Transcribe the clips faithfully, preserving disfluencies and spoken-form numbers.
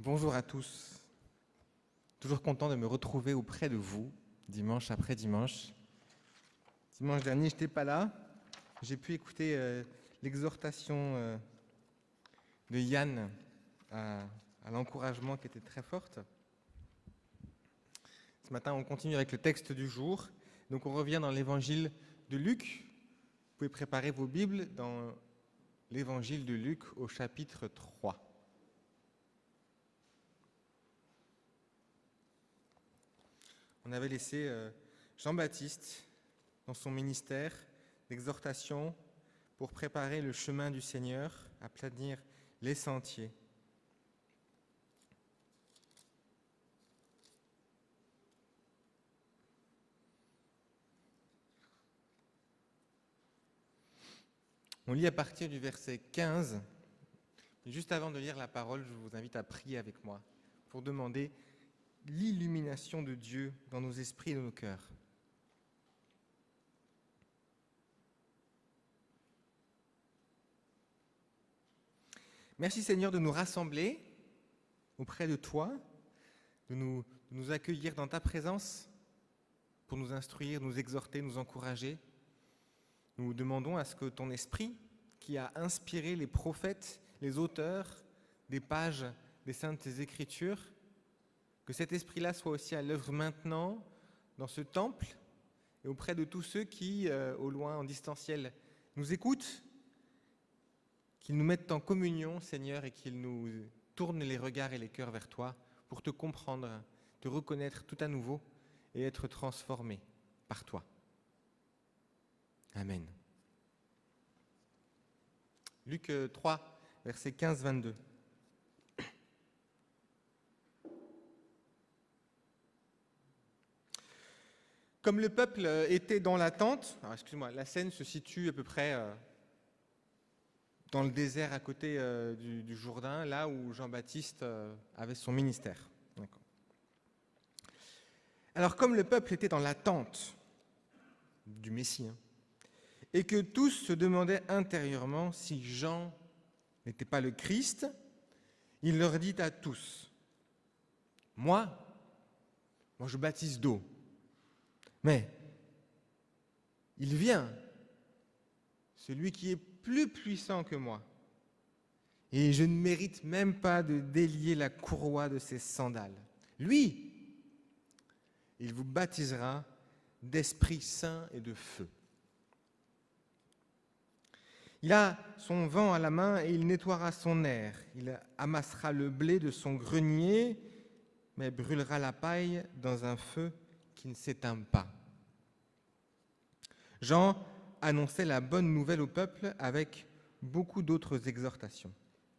Bonjour à tous. Toujours content de me retrouver auprès de vous, dimanche après dimanche. Dimanche dernier, je n'étais pas là. J'ai pu écouter euh, l'exhortation euh, de Yann à, à l'encouragement qui était très forte. Ce matin, on continue avec le texte du jour. Donc, on revient dans l'évangile de Luc. Vous pouvez préparer vos Bibles dans l'évangile de Luc au chapitre trois. On avait laissé euh, Jean-Baptiste dans son ministère d'exhortation pour préparer le chemin du Seigneur, aplanir les sentiers. On lit à partir du verset quinze. Et juste avant de lire la parole, je vous invite à prier avec moi pour demander l'illumination de Dieu dans nos esprits et dans nos cœurs. Merci Seigneur de nous rassembler auprès de toi, de nous, de nous accueillir dans ta présence pour nous instruire, nous exhorter, nous encourager. Nous demandons à ce que ton esprit, qui a inspiré les prophètes, les auteurs des pages des Saintes Écritures, que cet esprit-là soit aussi à l'œuvre maintenant dans ce temple et auprès de tous ceux qui, euh, au loin, en distanciel, nous écoutent, qu'ils nous mettent en communion, Seigneur, et qu'ils nous tournent les regards et les cœurs vers toi pour te comprendre, te reconnaître tout à nouveau et être transformés par toi. Amen. Luc trois, versets quinze à vingt-deux. Comme le peuple était dans l'attente, alors excuse-moi, la scène se situe à peu près euh, dans le désert à côté euh, du, du Jourdain, là où Jean-Baptiste euh, avait son ministère. D'accord. Alors comme le peuple était dans l'attente du Messie, hein, et que tous se demandaient intérieurement si Jean n'était pas le Christ, il leur dit à tous, « Moi, moi je baptise d'eau. Mais il vient, celui qui est plus puissant que moi, et je ne mérite même pas de délier la courroie de ses sandales. Lui, il vous baptisera d'Esprit Saint et de feu. Il a son vent à la main et il nettoiera son aire. Il amassera le blé de son grenier, mais brûlera la paille dans un feu qui ne s'éteint pas. » Jean annonçait la bonne nouvelle au peuple avec beaucoup d'autres exhortations.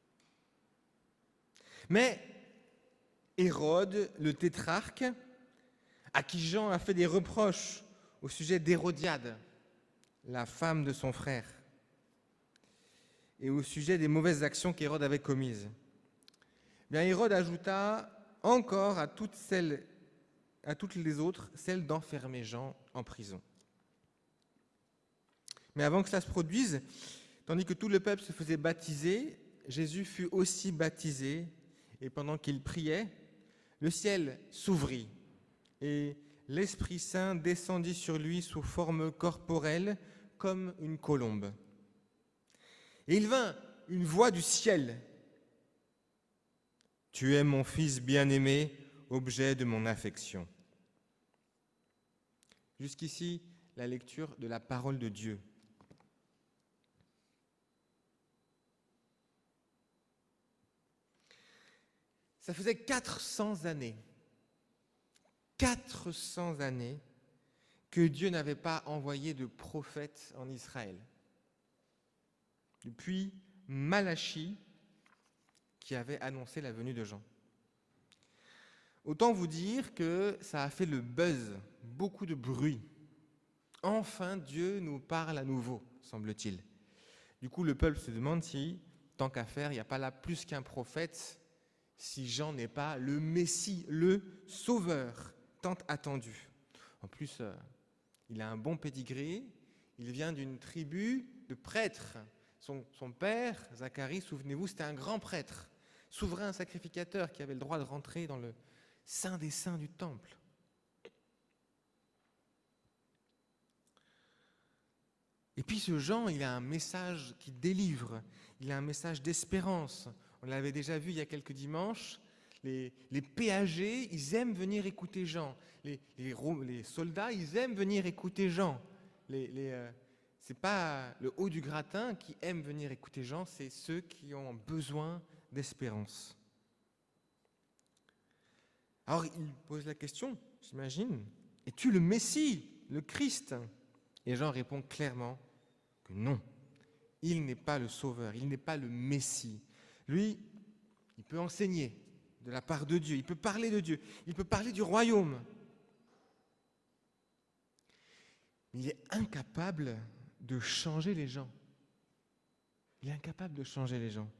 Mais Hérode, le tétrarque, à qui Jean a fait des reproches au sujet d'Hérodiade, la femme de son frère, et au sujet des mauvaises actions qu'Hérode avait commises, bien Hérode ajouta encore à toutes celles à toutes les autres, celle d'enfermer Jean en prison. Mais avant que cela se produise, tandis que tout le peuple se faisait baptiser, Jésus fut aussi baptisé, et pendant qu'il priait, le ciel s'ouvrit, et l'Esprit Saint descendit sur lui sous forme corporelle, comme une colombe. Et il vint une voix du ciel. « Tu es mon Fils bien-aimé, objet de mon affection. » Jusqu'ici, la lecture de la parole de Dieu. Ça faisait quatre cents années, quatre cents années que Dieu n'avait pas envoyé de prophète en Israël. Depuis Malachie, qui avait annoncé la venue de Jean. Autant vous dire que ça a fait le buzz, beaucoup de bruit. Enfin, Dieu nous parle à nouveau, semble-t-il. Du coup, le peuple se demande si, tant qu'à faire, il n'y a pas là plus qu'un prophète, si Jean n'est pas le Messie, le Sauveur, tant attendu. En plus, euh, il a un bon pédigré, il vient d'une tribu de prêtres. Son, son père, Zacharie, souvenez-vous, c'était un grand prêtre. souverain sacrificateur qui avait le droit de rentrer dans le saint des saints du temple. Et puis ce Jean, il a un message qui délivre, il a un message d'espérance. On l'avait déjà vu il y a quelques dimanches, les, les péagers, ils aiment venir écouter Jean. Les, les, les soldats, ils aiment venir écouter Jean. Les, les, euh, c'est pas le haut du gratin qui aime venir écouter Jean, c'est ceux qui ont besoin d'espérance. Alors il pose la question, j'imagine, es-tu le Messie, le Christ ? Et Jean répond clairement que non, il n'est pas le Sauveur, il n'est pas le Messie. Lui, il peut enseigner de la part de Dieu, il peut parler de Dieu, il peut parler du royaume. Mais il est incapable de changer les gens. Il est incapable de changer les gens.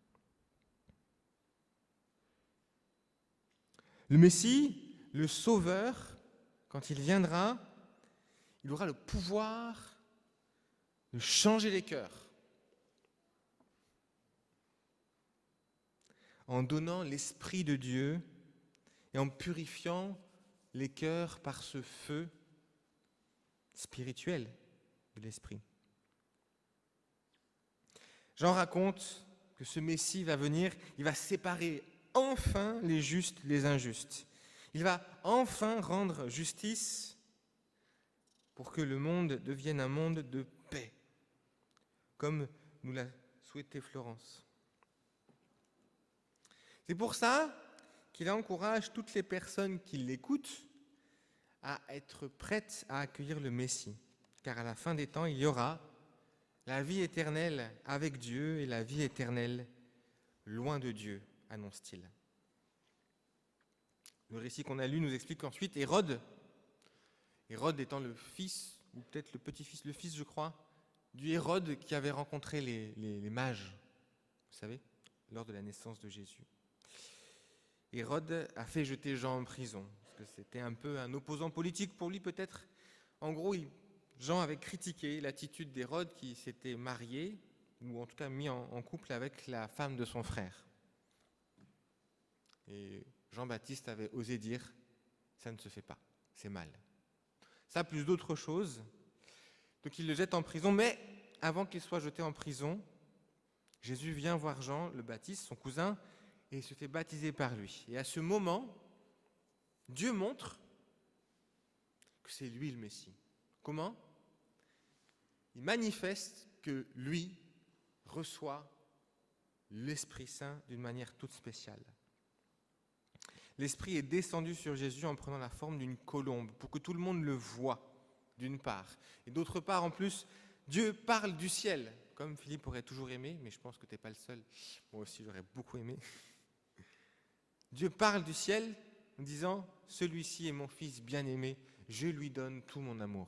Le Messie, le Sauveur, quand il viendra, il aura le pouvoir de changer les cœurs en donnant l'Esprit de Dieu et en purifiant les cœurs par ce feu spirituel de l'Esprit. Jean raconte que ce Messie va venir, il va séparer enfin les justes des injustes. Il va enfin rendre justice pour que le monde devienne un monde de paix, comme nous l'a souhaité Florence. C'est pour ça qu'il encourage toutes les personnes qui l'écoutent à être prêtes à accueillir le Messie, car à la fin des temps, il y aura la vie éternelle avec Dieu et la vie éternelle loin de Dieu, annonce-t-il. Le récit qu'on a lu nous explique qu'ensuite Hérode, Hérode étant le fils, ou peut-être le petit-fils, le fils je crois, du Hérode qui avait rencontré les, les, les mages, vous savez, lors de la naissance de Jésus. Hérode a fait jeter Jean en prison, parce que c'était un peu un opposant politique pour lui peut-être. En gros, il, Jean avait critiqué l'attitude d'Hérode qui s'était marié, ou en tout cas mis en, en couple avec la femme de son frère. Et Jean-Baptiste avait osé dire « ça ne se fait pas, c'est mal ». Ça plus d'autres choses. Donc il le jette en prison, mais avant qu'il soit jeté en prison, Jésus vient voir Jean le Baptiste, son cousin, et il se fait baptiser par lui. Et à ce moment, Dieu montre que c'est lui le Messie. Comment ? Il manifeste que lui reçoit l'Esprit Saint d'une manière toute spéciale. L'Esprit est descendu sur Jésus en prenant la forme d'une colombe, pour que tout le monde le voie, d'une part. Et d'autre part, en plus, Dieu parle du ciel, comme Philippe aurait toujours aimé, mais je pense que tu n'es pas le seul. Moi aussi, j'aurais beaucoup aimé. Dieu parle du ciel en disant « Celui-ci est mon fils bien-aimé, je lui donne tout mon amour ».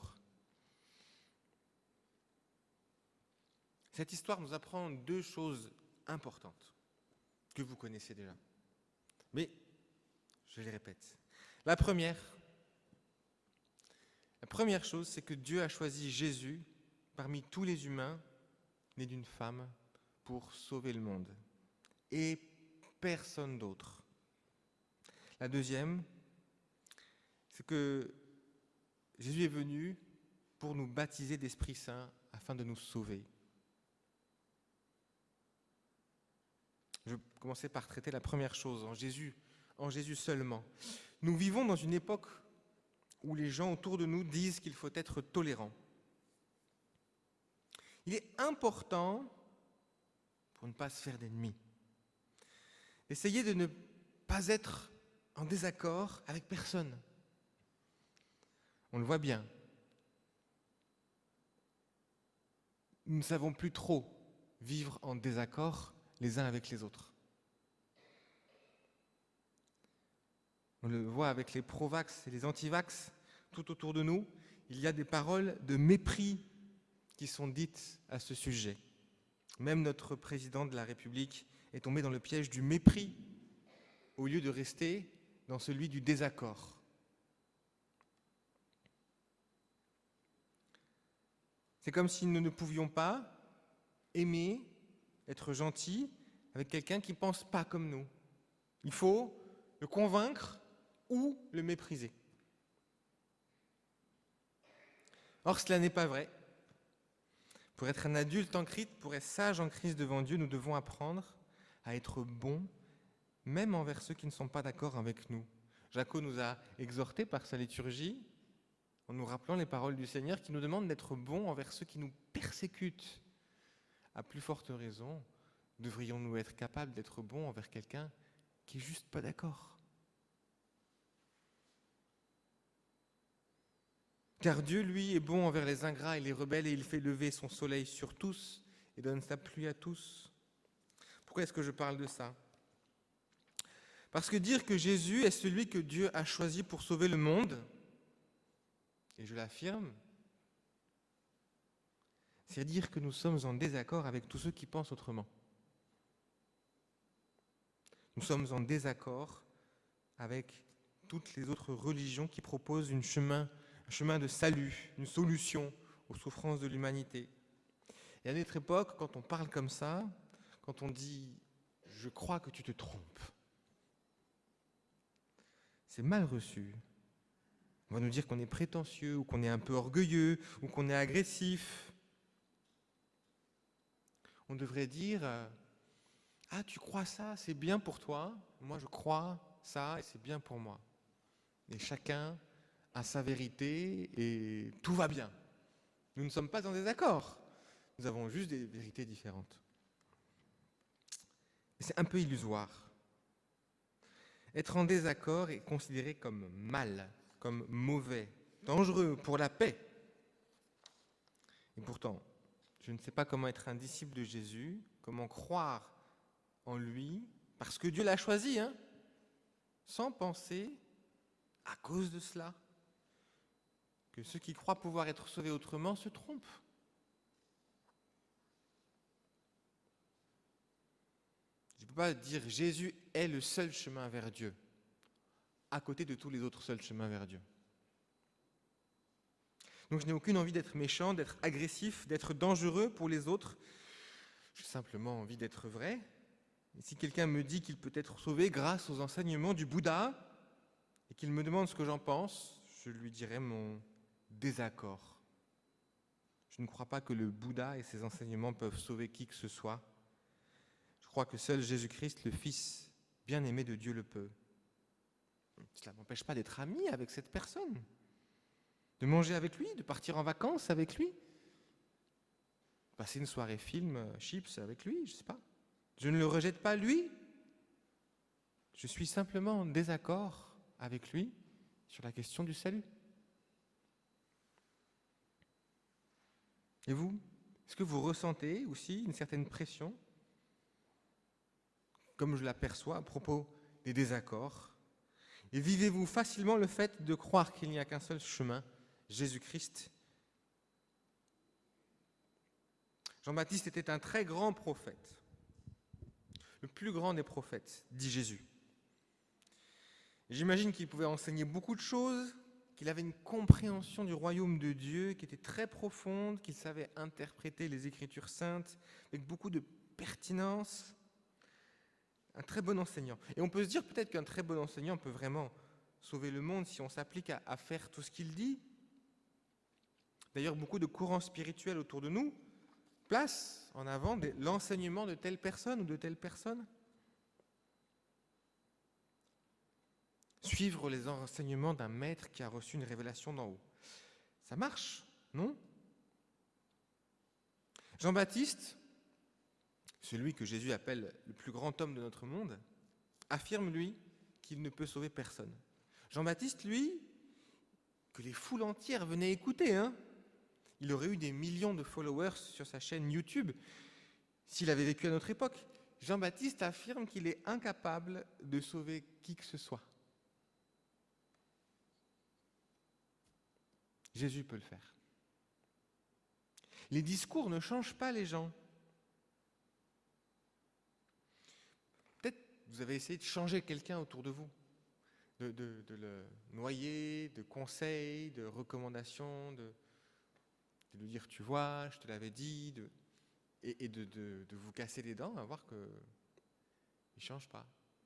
Cette histoire nous apprend deux choses importantes, que vous connaissez déjà. Mais je les répète. La première, la première chose, c'est que Dieu a choisi Jésus parmi tous les humains nés d'une femme pour sauver le monde. Et personne d'autre. La deuxième, c'est que Jésus est venu pour nous baptiser d'Esprit Saint afin de nous sauver. Je vais commencer par traiter la première chose, en Jésus, en Jésus seulement. Nous vivons dans une époque où les gens autour de nous disent qu'il faut être tolérant. Il est important, pour ne pas se faire d'ennemis, d'essayer de ne pas être en désaccord avec personne. On le voit bien. Nous ne savons plus trop vivre en désaccord les uns avec les autres. On le voit avec les pro-vax et les anti-vax, tout autour de nous, il y a des paroles de mépris qui sont dites à ce sujet. Même notre président de la République est tombé dans le piège du mépris au lieu de rester dans celui du désaccord. C'est comme si nous ne pouvions pas aimer, être gentils, avec quelqu'un qui ne pense pas comme nous. Il faut le convaincre ou le mépriser. Or, cela n'est pas vrai. Pour être un adulte en Christ, pour être sage en Christ devant Dieu, nous devons apprendre à être bons, même envers ceux qui ne sont pas d'accord avec nous. Jaco nous a exhortés par sa liturgie, en nous rappelant les paroles du Seigneur qui nous demandent d'être bons envers ceux qui nous persécutent. À plus forte raison, devrions-nous être capables d'être bons envers quelqu'un qui n'est juste pas d'accord. Car Dieu, lui, est bon envers les ingrats et les rebelles, et il fait lever son soleil sur tous et donne sa pluie à tous. Pourquoi est-ce que je parle de ça ? Parce que dire que Jésus est celui que Dieu a choisi pour sauver le monde, et je l'affirme, c'est dire que nous sommes en désaccord avec tous ceux qui pensent autrement. Nous sommes en désaccord avec toutes les autres religions qui proposent une chemin, un chemin de salut, une solution aux souffrances de l'humanité. Et à notre époque, quand on parle comme ça, quand on dit « je crois que tu te trompes », c'est mal reçu. On va nous dire qu'on est prétentieux, ou qu'on est un peu orgueilleux, ou qu'on est agressif. On devrait dire « ah, tu crois ça, c'est bien pour toi, moi je crois ça et c'est bien pour moi ». Et chacun a sa vérité et tout va bien. Nous ne sommes pas en désaccord, nous avons juste des vérités différentes. Et c'est un peu illusoire. Être en désaccord est considéré comme mal, comme mauvais, dangereux pour la paix. Et pourtant, je ne sais pas comment être un disciple de Jésus, comment croire en lui, parce que Dieu l'a choisi, hein, sans penser, à cause de cela, que ceux qui croient pouvoir être sauvés autrement se trompent. Je ne peux pas dire Jésus est le seul chemin vers Dieu, à côté de tous les autres seuls chemins vers Dieu. Donc je n'ai aucune envie d'être méchant, d'être agressif, d'être dangereux pour les autres. J'ai simplement envie d'être vrai. Et si quelqu'un me dit qu'il peut être sauvé grâce aux enseignements du Bouddha et qu'il me demande ce que j'en pense, je lui dirai mon désaccord. Je ne crois pas que le Bouddha et ses enseignements peuvent sauver qui que ce soit. Je crois que seul Jésus-Christ, le Fils bien-aimé de Dieu, le peut. Cela ne m'empêche pas d'être ami avec cette personne, de manger avec lui, de partir en vacances avec lui, passer une soirée film, chips avec lui, je ne sais pas. Je ne le rejette pas, lui. Je suis simplement en désaccord avec lui sur la question du salut. Et vous, est-ce que vous ressentez aussi une certaine pression, comme je l'aperçois à propos des désaccords? Et vivez-vous facilement le fait de croire qu'il n'y a qu'un seul chemin, Jésus-Christ? Jean-Baptiste était un très grand prophète. Le plus grand des prophètes, dit Jésus. Et j'imagine qu'il pouvait enseigner beaucoup de choses, qu'il avait une compréhension du royaume de Dieu qui était très profonde, qu'il savait interpréter les Écritures saintes avec beaucoup de pertinence. Un très bon enseignant. Et on peut se dire peut-être qu'un très bon enseignant peut vraiment sauver le monde si on s'applique à, à faire tout ce qu'il dit. D'ailleurs, beaucoup de courants spirituels autour de nous place en avant des, l'enseignement de telle personne ou de telle personne. Suivre les enseignements d'un maître qui a reçu une révélation d'en haut. Ça marche, non? Jean-Baptiste, celui que Jésus appelle le plus grand homme de notre monde, affirme, lui, qu'il ne peut sauver personne. Jean-Baptiste, lui, que les foules entières venaient écouter, hein. Il aurait eu des millions de followers sur sa chaîne YouTube s'il avait vécu à notre époque. Jean-Baptiste affirme qu'il est incapable de sauver qui que ce soit. Jésus peut le faire. Les discours ne changent pas les gens. Peut-être vous avez essayé de changer quelqu'un autour de vous, de, de, de le noyer, de conseils, de recommandations, de... de lui dire, tu vois, je te l'avais dit, de, et, et de, de, de vous casser les dents, à voir que il ne change pas.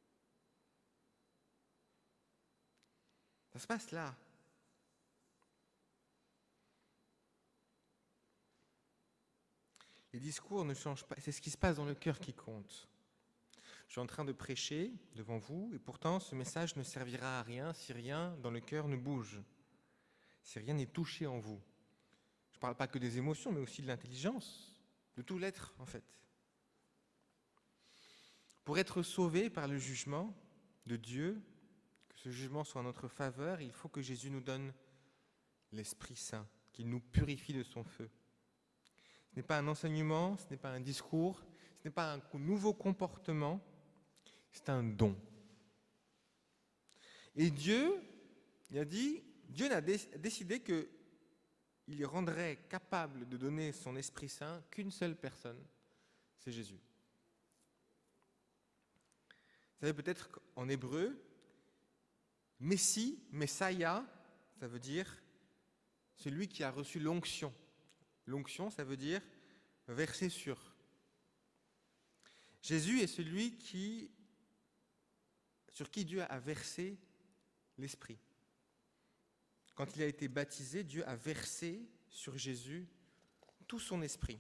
Ça se passe là. Les discours ne changent pas, c'est ce qui se passe dans le cœur qui compte. Je suis en train de prêcher devant vous, et pourtant ce message ne servira à rien si rien dans le cœur ne bouge, si rien n'est touché en vous. Je ne parle pas que des émotions, mais aussi de l'intelligence, de tout l'être en fait. Pour être sauvé par le jugement de Dieu, que ce jugement soit en notre faveur, il faut que Jésus nous donne l'Esprit Saint, qu'il nous purifie de son feu. Ce n'est pas un enseignement, ce n'est pas un discours, ce n'est pas un nouveau comportement, c'est un don. Et Dieu, il a dit, Dieu a décidé qu'il rendrait capable de donner son Esprit Saint qu'une seule personne, c'est Jésus. Vous savez peut-être qu'en hébreu, Messie, Messiah, ça veut dire celui qui a reçu l'onction. L'onction, ça veut dire verser sur. Jésus est celui qui, sur qui Dieu a versé l'Esprit. Quand il a été baptisé, Dieu a versé sur Jésus tout son esprit.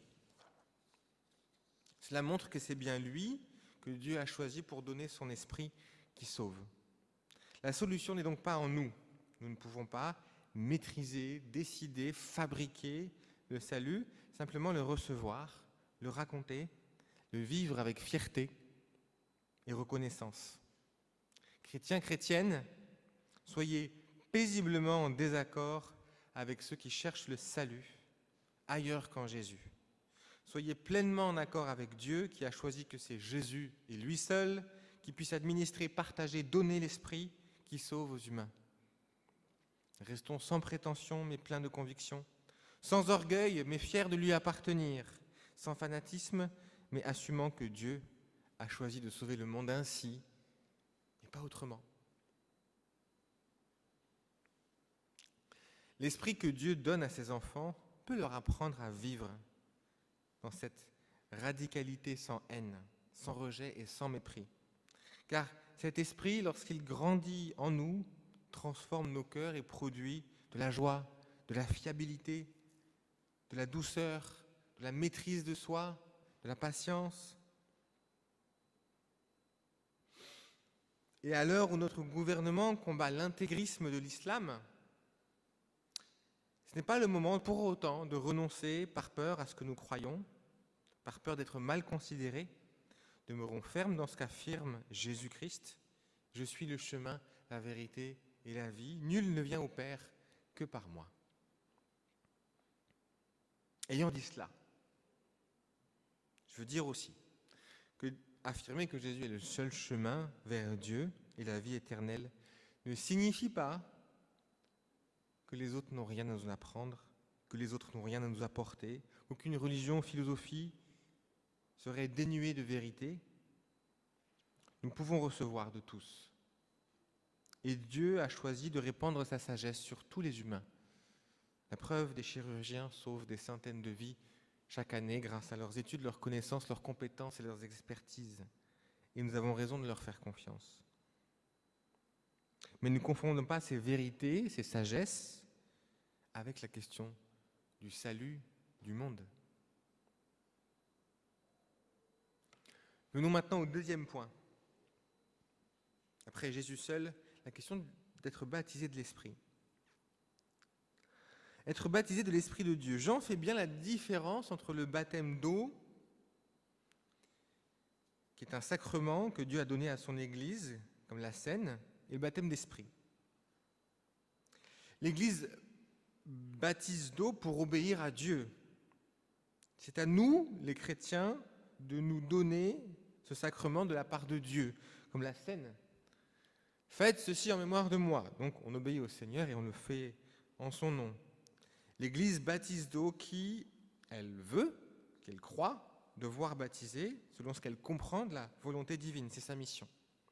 Cela montre que c'est bien lui que Dieu a choisi pour donner son esprit qui sauve. La solution n'est donc pas en nous. Nous ne pouvons pas maîtriser, décider, fabriquer le salut, simplement le recevoir, le raconter, le vivre avec fierté et reconnaissance. Chrétiens, chrétiennes, soyez paisiblement en désaccord avec ceux qui cherchent le salut ailleurs qu'en Jésus. Soyez pleinement en accord avec Dieu qui a choisi que c'est Jésus et lui seul qui puisse administrer, partager, donner l'esprit qui sauve aux humains. Restons sans prétention mais pleins de conviction, sans orgueil mais fiers de lui appartenir, sans fanatisme mais assumant que Dieu a choisi de sauver le monde ainsi et pas autrement. L'esprit que Dieu donne à ses enfants peut leur apprendre à vivre dans cette radicalité sans haine, sans rejet et sans mépris. Car cet esprit, lorsqu'il grandit en nous, transforme nos cœurs et produit de la joie, de la fiabilité, de la douceur, de la maîtrise de soi, de la patience. Et à l'heure où notre gouvernement combat l'intégrisme de l'islam, ce n'est pas le moment pour autant de renoncer par peur à ce que nous croyons, par peur d'être mal considérés. Demeurons fermes dans ce qu'affirme Jésus-Christ. Je suis le chemin, la vérité et la vie. Nul ne vient au Père que par moi. Ayant dit cela, je veux dire aussi que affirmer que Jésus est le seul chemin vers Dieu et la vie éternelle ne signifie pas que les autres n'ont rien à nous apprendre, que les autres n'ont rien à nous apporter, qu'aucune religion ou philosophie serait dénuée de vérité. Nous pouvons recevoir de tous. Et Dieu a choisi de répandre sa sagesse sur tous les humains. La preuve, des chirurgiens sauvent des centaines de vies chaque année grâce à leurs études, leurs connaissances, leurs compétences et leurs expertises. Et nous avons raison de leur faire confiance. Mais ne confondons pas ces vérités, ces sagesses, avec la question du salut du monde. Venons maintenant au deuxième point. Après Jésus seul, la question d'être baptisé de l'Esprit. Être baptisé de l'Esprit de Dieu. Jean fait bien la différence entre le baptême d'eau, qui est un sacrement que Dieu a donné à son Église, comme la Seine, et le baptême d'Esprit. L'Église baptise d'eau pour obéir à Dieu. C'est à nous, les chrétiens, de nous donner ce sacrement de la part de Dieu, comme la Seine. Faites ceci en mémoire de moi. Donc on obéit au Seigneur et on le fait en son nom. L'Église baptise d'eau qui, elle veut, qu'elle croit, devoir baptiser selon ce qu'elle comprend de la volonté divine. C'est sa mission.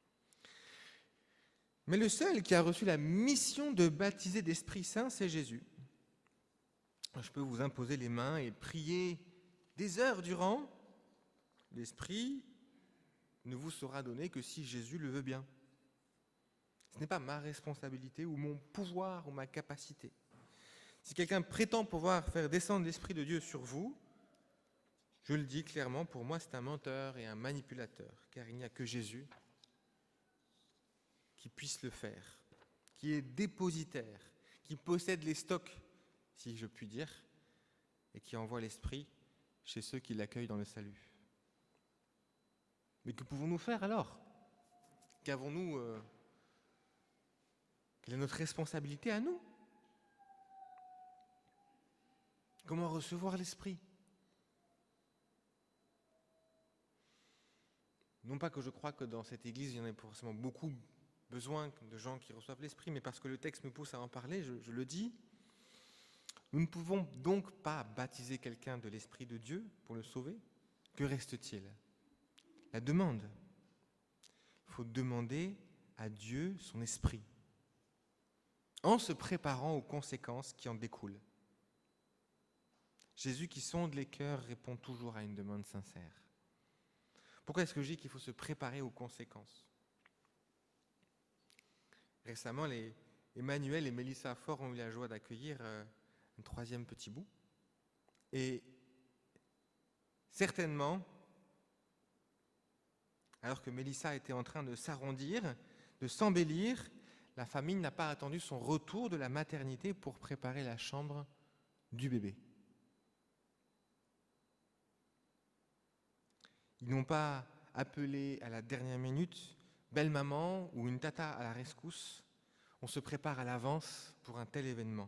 Mais le seul qui a reçu la mission de baptiser d'Esprit Saint, c'est Jésus. Je peux vous imposer les mains et prier des heures durant. L'Esprit ne vous sera donné que si Jésus le veut bien. Ce n'est pas ma responsabilité ou mon pouvoir ou ma capacité. Si quelqu'un prétend pouvoir faire descendre l'Esprit de Dieu sur vous, je le dis clairement, pour moi c'est un menteur et un manipulateur, car il n'y a que Jésus qui puisse le faire, qui est dépositaire, qui possède les stocks, si je puis dire, et qui envoie l'Esprit chez ceux qui l'accueillent dans le salut. Mais que pouvons-nous faire alors ? Qu'avons-nous euh, Quelle est notre responsabilité à nous ? Comment recevoir l'Esprit ? Non pas que je crois que dans cette Église, il y en ait forcément beaucoup besoin de gens qui reçoivent l'Esprit, mais parce que le texte me pousse à en parler, je, je le dis. Nous ne pouvons donc pas baptiser quelqu'un de l'Esprit de Dieu pour le sauver. Que reste-t-il ? La demande. Il faut demander à Dieu son Esprit, en se préparant aux conséquences qui en découlent. Jésus qui sonde les cœurs répond toujours à une demande sincère. Pourquoi est-ce que je dis qu'il faut se préparer aux conséquences ? Récemment, les Emmanuel et Mélissa Faure ont eu la joie d'accueillir euh, un troisième petit bout. Et certainement, alors que Mélissa était en train de s'arrondir, de s'embellir, la famille n'a pas attendu son retour de la maternité pour préparer la chambre du bébé. Ils n'ont pas appelé à la dernière minute « belle maman » ou une tata à la rescousse. On se prépare à l'avance pour un tel événement.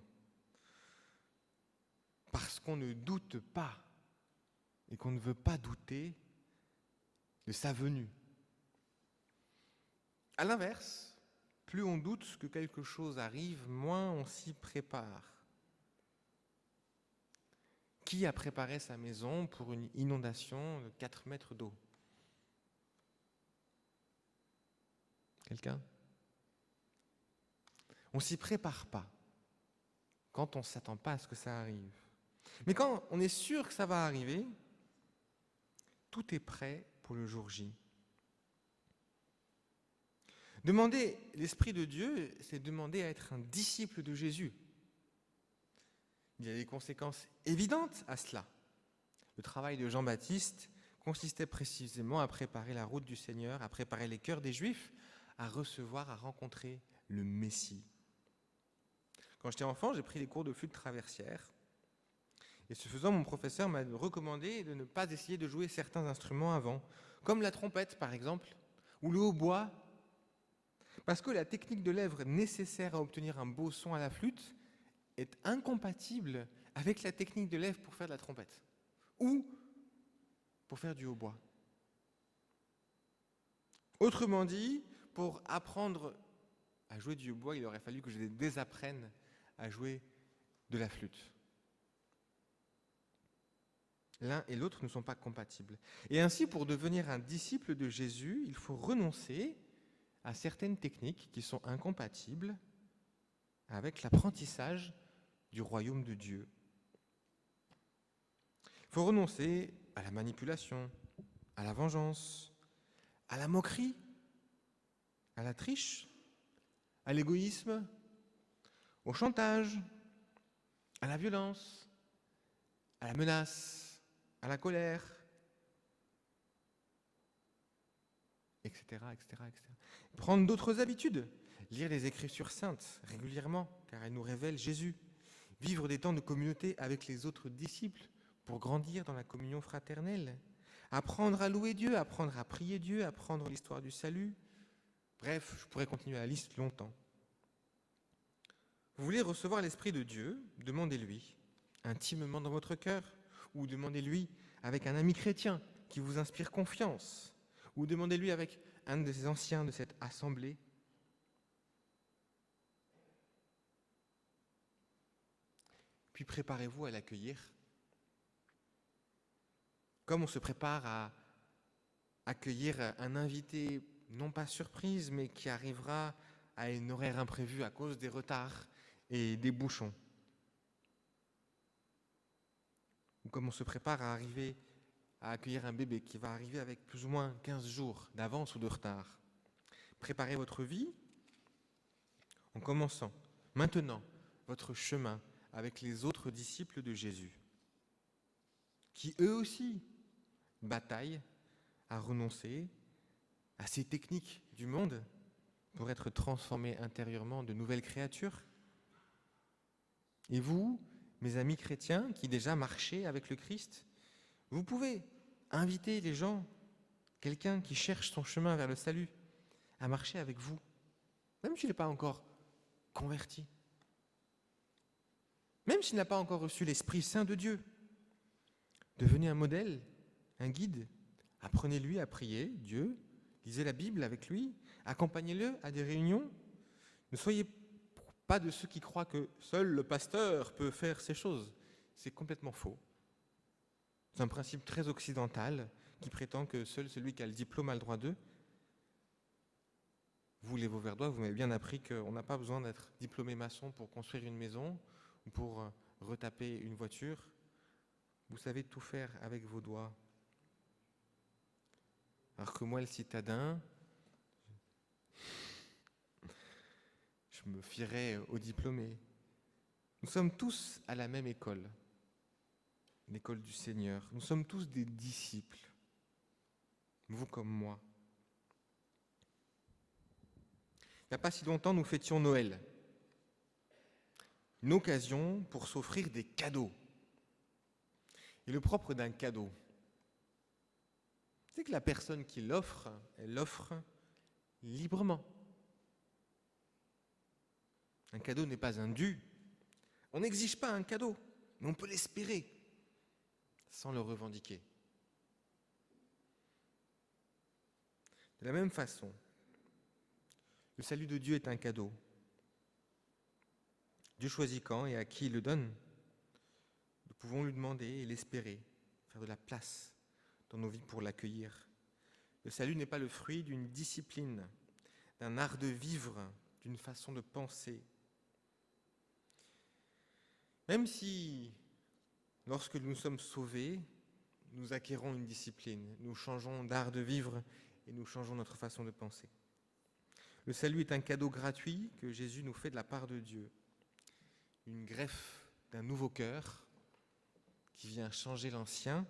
Parce qu'on ne doute pas et qu'on ne veut pas douter de sa venue. À l'inverse, plus on doute que quelque chose arrive, moins on s'y prépare. Qui a préparé sa maison pour une inondation de quatre mètres d'eau ? Quelqu'un ? On ne s'y prépare pas quand on ne s'attend pas à ce que ça arrive. Mais quand on est sûr que ça va arriver, tout est prêt pour le jour J. Demander l'Esprit de Dieu, c'est demander à être un disciple de Jésus. Il y a des conséquences évidentes à cela. Le travail de Jean-Baptiste consistait précisément à préparer la route du Seigneur, à préparer les cœurs des Juifs, à recevoir, à rencontrer le Messie. Quand j'étais enfant, j'ai pris des cours de flûte traversière. Et ce faisant, mon professeur m'a recommandé de ne pas essayer de jouer certains instruments avant, comme la trompette par exemple, ou le hautbois, parce que la technique de lèvres nécessaire à obtenir un beau son à la flûte est incompatible avec la technique de lèvres pour faire de la trompette ou pour faire du hautbois. Autrement dit, pour apprendre à jouer du hautbois, il aurait fallu que je désapprenne à jouer de la flûte. L'un et l'autre ne sont pas compatibles. Et ainsi, pour devenir un disciple de Jésus, il faut renoncer à certaines techniques qui sont incompatibles avec l'apprentissage du royaume de Dieu. Il faut renoncer à la manipulation, à la vengeance, à la moquerie, à la triche, à l'égoïsme, au chantage, à la violence, à la menace, à la colère, et cetera, et cetera, et cetera. Prendre d'autres habitudes, lire les Écritures saintes régulièrement, car elles nous révèlent Jésus. Vivre des temps de communauté avec les autres disciples pour grandir dans la communion fraternelle. Apprendre à louer Dieu, apprendre à prier Dieu, apprendre l'histoire du salut. Bref, je pourrais continuer la liste longtemps. Vous voulez recevoir l'Esprit de Dieu, demandez-lui intimement dans votre cœur, ou demandez-lui avec un ami chrétien qui vous inspire confiance, ou demandez-lui avec un des anciens de cette assemblée. Puis préparez-vous à l'accueillir. Comme on se prépare à accueillir un invité, non pas surprise, mais qui arrivera à une horaire imprévue à cause des retards et des bouchons. Ou comme on se prépare à arriver à accueillir un bébé qui va arriver avec plus ou moins quinze jours d'avance ou de retard. Préparez votre vie en commençant maintenant votre chemin avec les autres disciples de Jésus, qui eux aussi bataillent à renoncer à ces techniques du monde pour être transformés intérieurement de nouvelles créatures. Et vous, mes amis chrétiens qui déjà marchez avec le Christ, vous pouvez inviter les gens, quelqu'un qui cherche son chemin vers le salut, à marcher avec vous, même s'il n'est pas encore converti, même s'il n'a pas encore reçu l'Esprit Saint de Dieu. Devenez un modèle, un guide, apprenez-lui à prier Dieu, lisez la Bible avec lui, accompagnez-le à des réunions. Ne soyez pas de ceux qui croient que seul le pasteur peut faire ces choses. C'est complètement faux. C'est un principe très occidental qui prétend que seul celui qui a le diplôme a le droit d'eux. Vous, les Vauverdois, vous m'avez bien appris qu'on n'a pas besoin d'être diplômé maçon pour construire une maison ou pour retaper une voiture. Vous savez tout faire avec vos doigts. Alors que moi, le citadin, je me fierais aux diplômés. Nous sommes tous à la même école, l'école du Seigneur. Nous sommes tous des disciples, vous comme moi. Il n'y a pas si longtemps, nous fêtions Noël. Une occasion pour s'offrir des cadeaux. Et le propre d'un cadeau, c'est que la personne qui l'offre, elle l'offre librement. Un cadeau n'est pas un dû. On n'exige pas un cadeau, mais on peut l'espérer sans le revendiquer. De la même façon, le salut de Dieu est un cadeau. Dieu choisit quand et à qui il le donne. Nous pouvons lui demander et l'espérer, faire de la place dans nos vies pour l'accueillir. Le salut n'est pas le fruit d'une discipline, d'un art de vivre, d'une façon de penser. Même si, lorsque nous sommes sauvés, nous acquérons une discipline, nous changeons d'art de vivre et nous changeons notre façon de penser. Le salut est un cadeau gratuit que Jésus nous fait de la part de Dieu. Une greffe d'un nouveau cœur qui vient changer l'ancien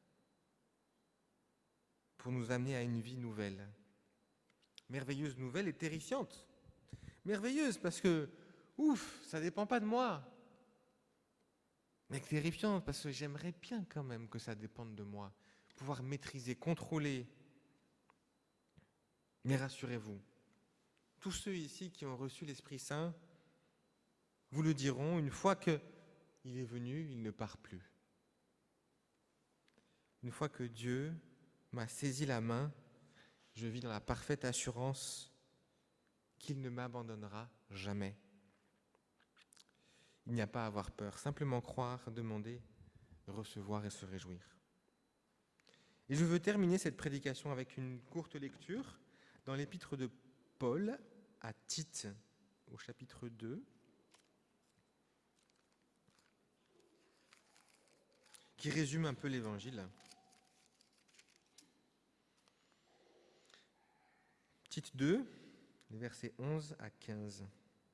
pour nous amener à une vie nouvelle. Merveilleuse nouvelle et terrifiante. Merveilleuse parce que, ouf, ça ne dépend pas de moi. Mais terrifiante parce que j'aimerais bien quand même que ça dépende de moi. Pouvoir maîtriser, contrôler. Mais rassurez-vous, tous ceux ici qui ont reçu l'Esprit Saint vous le diront, une fois qu'il est venu, il ne part plus. Une fois que Dieu m'a saisi la main, je vis dans la parfaite assurance qu'il ne m'abandonnera jamais. Il n'y a pas à avoir peur, simplement croire, demander, recevoir et se réjouir. Et je veux terminer cette prédication avec une courte lecture dans l'épître de Paul à Tite, au chapitre deux, qui résume un peu l'Évangile. Tite deux, les versets onze à quinze.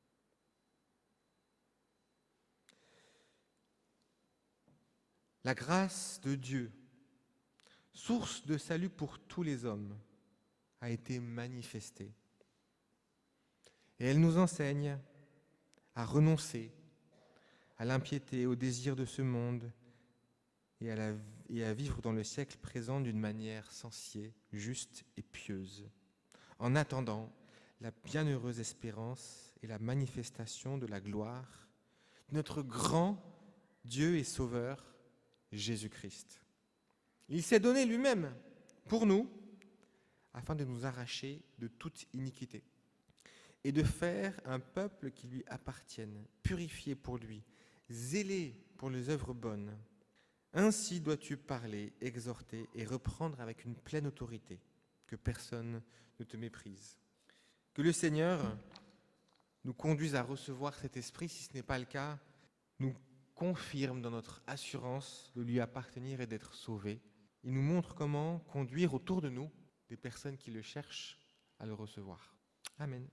La grâce de Dieu, source de salut pour tous les hommes, a été manifestée. Et elle nous enseigne à renoncer à l'impiété, au désir de ce monde et à, la, et à vivre dans le siècle présent d'une manière sensée, juste et pieuse, en attendant la bienheureuse espérance et la manifestation de la gloire de notre grand Dieu et Sauveur, Jésus-Christ. Il s'est donné lui-même pour nous, afin de nous arracher de toute iniquité et de faire un peuple qui lui appartienne, purifié pour lui, zélé pour les œuvres bonnes. Ainsi dois-tu parler, exhorter et reprendre avec une pleine autorité, que personne ne te méprise. Que le Seigneur nous conduise à recevoir cet esprit, si ce n'est pas le cas, nous confirme dans notre assurance de lui appartenir et d'être sauvés, il nous montre comment conduire autour de nous des personnes qui le cherchent à le recevoir. Amen.